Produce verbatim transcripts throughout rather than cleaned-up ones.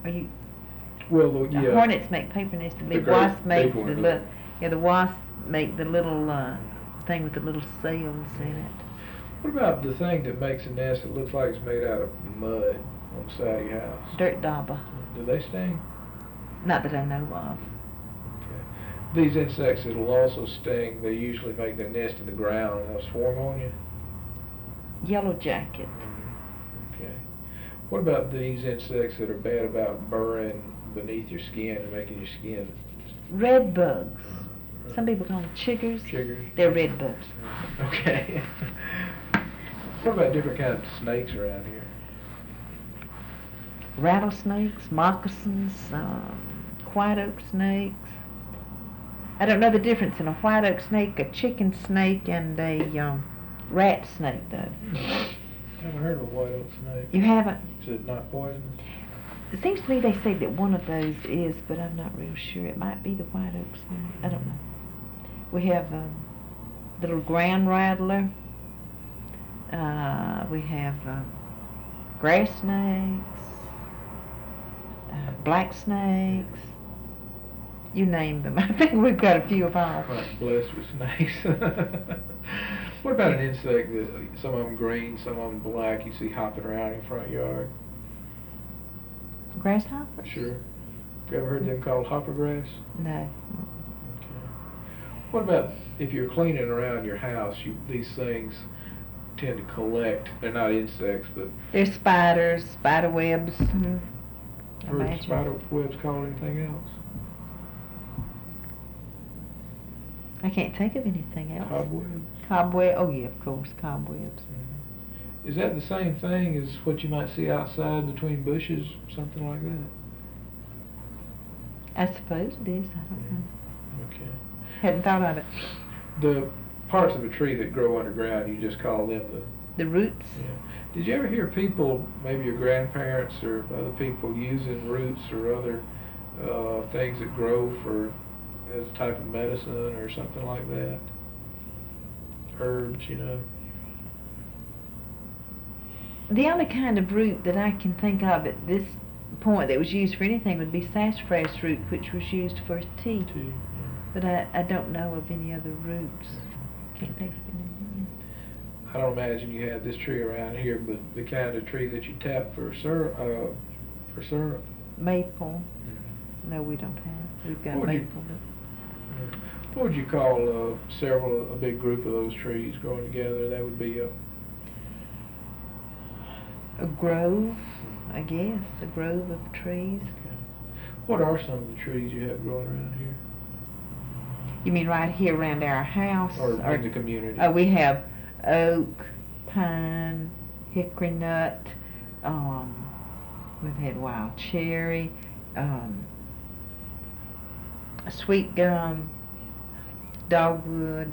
Are you? Well, the, The yeah. hornets make paper nests. The The great wasps make big the ones, little. yeah. Yeah, the wasps make the little uh, thing with the little cells in it. What about the thing that makes a nest that looks like it's made out of mud on the side of your house? Dirt dauber. Do they sting? Not that I know of. Okay. These insects that will also sting, they usually make their nest in the ground and they'll swarm on you. Yellow jacket. Okay. What about these insects that are bad about burrowing beneath your skin and making your skin? Red bugs. Some people call them chiggers. Chiggers. They're red bugs. Okay. What about different kinds of snakes around here? Rattlesnakes, moccasins, um, white oak snakes. I don't know the difference in a white oak snake, a chicken snake, and a um, rat snake, though. I haven't heard of a white oak snake. You haven't? Is it not poisonous? It seems to me they say that one of those is, but I'm not real sure. It might be the white oak snake. I don't know. We have um, the little ground rattler. Uh, we have uh, grass snakes, uh, black snakes. You name them. I think we've got a few of ours. Quite blessed with snakes. What about an insect that some of them green, some of them black, you see hopping around in your front yard? Grasshoppers? Sure. Have you ever heard them called hoppergrass? No. Okay. What about if you're cleaning around your house, you, these things tend to collect, they're not insects, but... They're spiders, spider webs. Mm, Heard spider webs called anything else? I can't think of anything else. Cobwebs? Cobweb, oh yeah, of course, cobwebs. Mm-hmm. Is that the same thing as what you might see outside between bushes, something like that? I suppose it is, I don't know. Okay. Hadn't thought of it. The parts of a tree that grow underground, you just call them the... The roots? Yeah. Did you ever hear people, maybe your grandparents or other people, using roots or other uh, things that grow for as a type of medicine or something like that? Herbs, you know? The only kind of root that I can think of at this point that was used for anything would be sassafras root, which was used for tea. Tea, yeah. But I, I don't know of any other roots. Can't think of any. I don't imagine you have this tree around here, but the kind of tree that you tap for syrup, uh, for syrup. Maple. Mm-hmm. No, we don't have. We've got What would you- maple. but- What would you call uh, several, a big group of those trees growing together? That would be a... A grove, I guess. A grove of trees. Okay. What are some of the trees you have growing around here? You mean right here around our house? Or in the community? Uh, we have oak, pine, hickory nut. Um, we've had wild cherry, um, sweet gum, dogwood.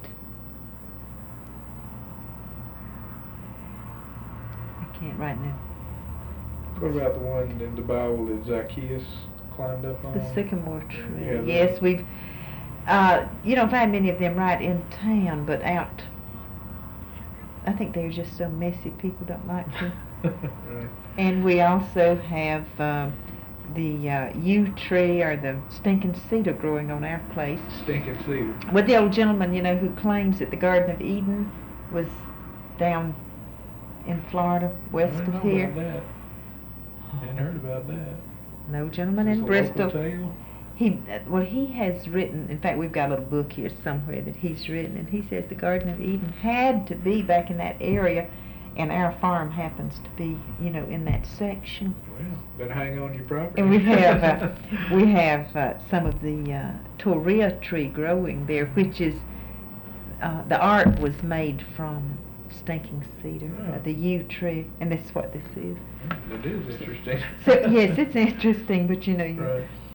I can't right now. What about the one in the Bible that Zacchaeus climbed up on? The sycamore tree. Yeah, the- Yes, we've. Uh, you don't find many of them right in town, but out. I think they're just so messy. People don't like them. Right. And we also have uh, the uh, yew tree or the stinking cedar growing on our place. Stinking cedar. With the old gentleman, you know, who claims that the Garden of Eden was down in Florida, west I didn't of know here. about that. Hadn't heard about that. No gentleman Is in this a local Bristol. tale? He uh, well, he has written. In fact, we've got a little book here somewhere that he's written, and he says the Garden of Eden had to be back in that area, and our farm happens to be, you know, in that section. Well, better hang on to your property. And we have uh, we have uh, some of the uh, torreya tree growing there, which is uh, the art was made from stinking cedar, Oh. uh, the yew tree, and that's what this is. That is interesting. So yes, it's interesting, but you know, you, Right.